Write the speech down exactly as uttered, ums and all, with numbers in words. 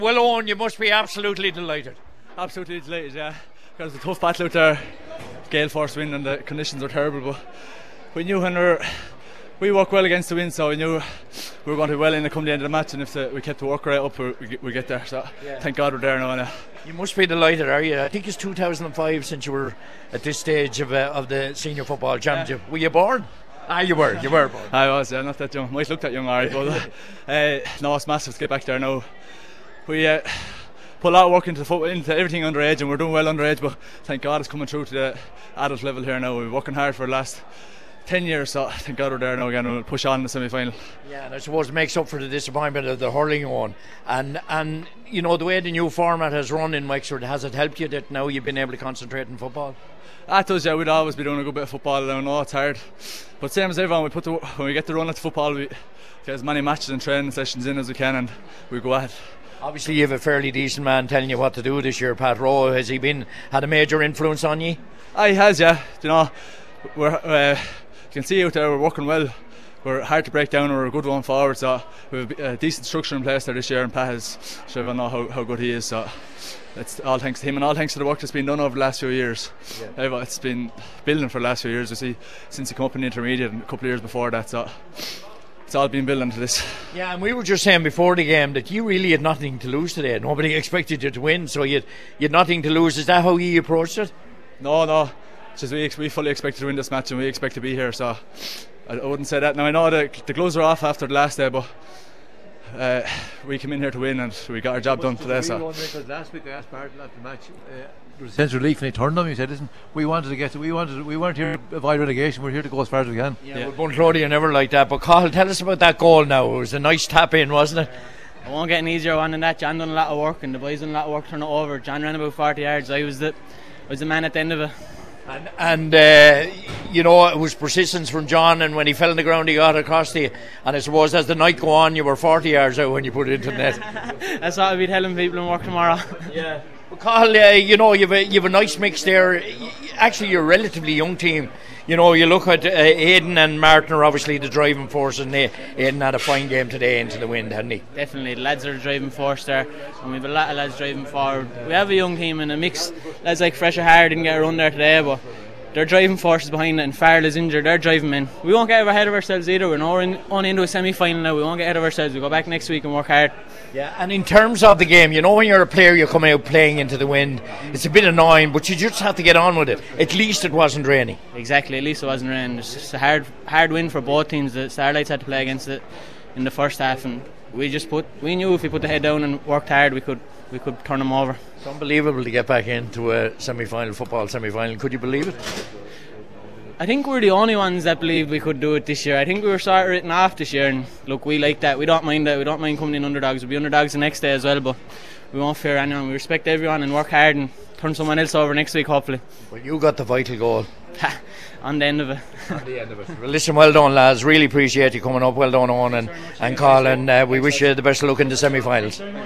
Well, Owen, you must be absolutely delighted. Absolutely delighted, yeah. Because it's a tough battle out there. Gale force wind and the conditions are terrible, but we knew when we were, we worked well against the wind, so we knew we were going to be well in to come the end of the match, and if the, we kept the work right up, we, we, we get there. So yeah. Thank God we're there now. And, uh, you must be delighted, are you? I think it's two thousand five since you were at this stage of uh, of the senior football championship. Yeah. Were you born? Ah, you were. You were born. I was. Yeah, not that young. Might look that young, alright. But uh, no, it's massive to get back there now. We. Uh, Put a lot of work into the foot, into everything underage, and we're doing well underage. But thank God it's coming through to the adult level here now. We've been working hard for the last ten years, so thank God we're there now again. We'll push on in the semi-final. Yeah, and I suppose it makes up for the disappointment of the hurling one. And and you know the way the new format has run in Wexford, has it helped you that now you've been able to concentrate on football? I told you, we'd always be doing a good bit of football. I know it's hard, but same as everyone, we put the, when we get the run at the football, we get as many matches and training sessions in as we can, and we go at it. Obviously you have a fairly decent man telling you what to do this year, Pat Rowe. Has he been had a major influence on you? Ah, he has, yeah. You know, we're uh, you can see out there we're working well. We're hard to break down, we're a good one forward, so we have a decent structure in place there this year, and Pat has should have know how, how good he is, so it's all thanks to him and all thanks to the work that's been done over the last few years. Yeah. It's been building for the last few years, you see, since he came up in the intermediate and a couple of years before that, so it's all been building to this. Yeah, and we were just saying before the game that you really had nothing to lose today. Nobody expected you to win, so you you had nothing to lose. Is that how you approached it? No, no. It's just we, we fully expected to win this match, and we expect to be here, so I, I wouldn't say that. Now I know the, the gloves are off after the last day, but uh, we came in here to win, and we got our job done today. So last week I asked Barton after the match, uh, there was a sense of relief, and he turned on me. He said, "Listen, we wanted to get, to, we wanted, to, we weren't here to avoid relegation. We're here to go as far as we can." Yeah, yeah. Well, Bunclody are never like that. But Cathal, tell us about that goal now. It was a nice tap in, wasn't it? I won't get an easier one than that. John done a lot of work, and the boys done a lot of work turning it over. John ran about forty yards. I was the, I was the man at the end of it. And, and uh, you know, it was persistence from John, and when he fell on the ground he got across to you, and I suppose as the night go on you were forty yards out when you put it into the net. That's what I'll be telling people in work tomorrow. Yeah. Well, Cathal, uh, you know, you've a, you've a nice mix there. Actually, you're a relatively young team. You know, you look at uh, Aidan and Martin are obviously the driving force, and they, Aidan had a fine game today into the wind, hadn't he? Definitely, the lads are the driving force there, and we have a lot of lads driving forward. We have a young team and a mix. Lads like Fresher Hard didn't get a run there today, but their driving force is behind it, and Farrell is injured. They're driving in. We won't get ahead of ourselves either. We're now in, on into a semi-final now. We won't get ahead of ourselves. We go back next week and work hard. Yeah, and in terms of the game, you know, when you're a player, you're coming out playing into the wind. It's a bit annoying, but you just have to get on with it. At least it wasn't raining. Exactly. At least it wasn't raining. It's just a hard, hard win for both teams. The Starlights had to play against it in the first half, and we just put. We knew if we put the head down and worked hard, we could. We could turn them over. It's unbelievable to get back into a semi-final football semi-final. Could you believe it? I think we're the only ones that believed we could do it this year. I think we were sort of written off this year, and look, we like that. We don't mind that. We don't mind coming in underdogs. We'll be underdogs the next day as well, but we won't fear anyone. We respect everyone and work hard and turn someone else over next week, hopefully. Well, you got the vital goal. On the end of it. On the end of it. Well, listen, well done, lads. Really appreciate you coming up. Well done, Owen and, and Cathal, and uh, we wish you the best of luck in the semi-finals.